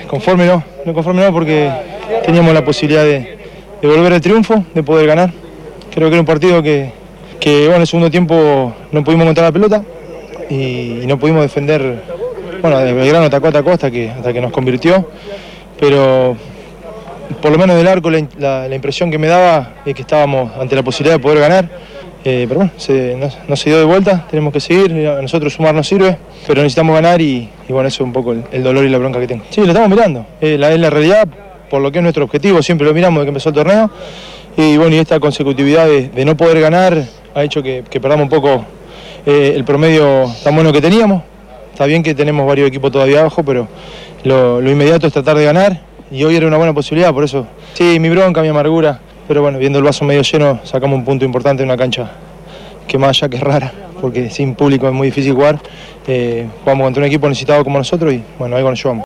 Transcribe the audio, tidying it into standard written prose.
conforme no porque teníamos la posibilidad de volver al triunfo, de poder ganar. Creo que era un partido que bueno, en el segundo tiempo no pudimos encontrar la pelota y no pudimos defender. Bueno, Belgrano atacó hasta que nos convirtió, pero por lo menos del arco la impresión que me daba es que estábamos ante la posibilidad de poder ganar. Pero bueno, no se dio de vuelta, tenemos que seguir, a nosotros sumar nos sirve, pero necesitamos ganar y bueno, eso es un poco el dolor y la bronca que tengo. Sí, lo estamos mirando, es la realidad, por lo que es nuestro objetivo, siempre lo miramos desde que empezó el torneo, y bueno, y esta consecutividad de no poder ganar ha hecho que perdamos un poco el promedio tan bueno que teníamos. Está bien que tenemos varios equipos todavía abajo, pero lo inmediato es tratar de ganar, y hoy era una buena posibilidad, por eso, sí, mi bronca, mi amargura. Pero bueno, viendo el vaso medio lleno, sacamos un punto importante en una cancha que más allá que es rara, porque sin público es muy difícil jugar. Jugamos contra un equipo necesitado como nosotros y bueno, ahí nos llevamos.